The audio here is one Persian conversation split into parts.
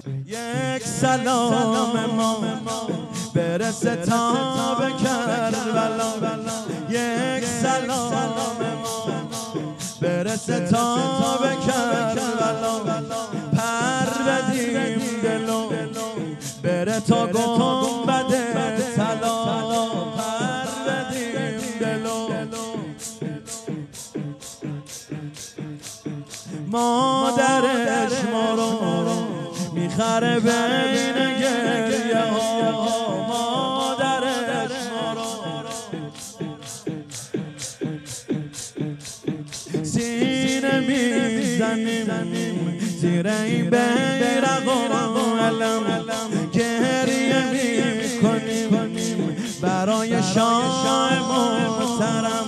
یک سلام ما برسه تا به کربلا، یک سلام ما برسه تا به کربلا، پر بدیم دلو بره تا گنبد طلا، پر بدیم دلو مادرش ما رو میخره بین گریه ها، مادرش ما رو سینه میزنیم زیر این بیرق و علم، گریه میکنیم برای شاه محترم،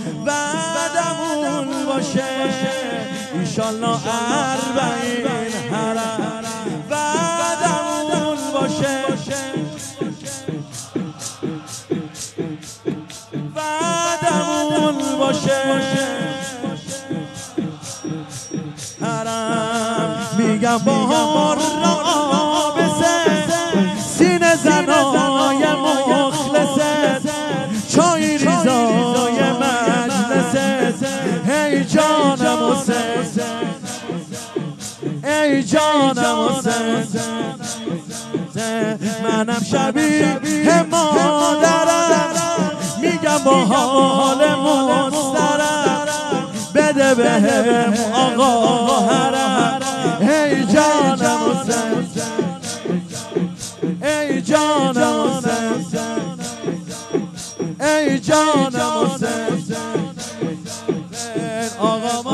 وعدمون باشه ایشالله 40 حرم، وعدمون باشه وعدمون باشه حرم. میگم بهار را آبسه سینه زنای مخلصه، چای ریزای مجلسه، هی جانم حسین ای جانم حسین، منم شبیه مادرم میگم با حال مسترم، بده بهم آقا حرم، ای جانم حسین ای جانم حسین ای جانم حسین، آقام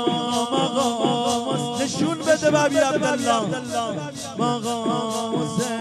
آقا نشون بده بابی عبدالله، آقا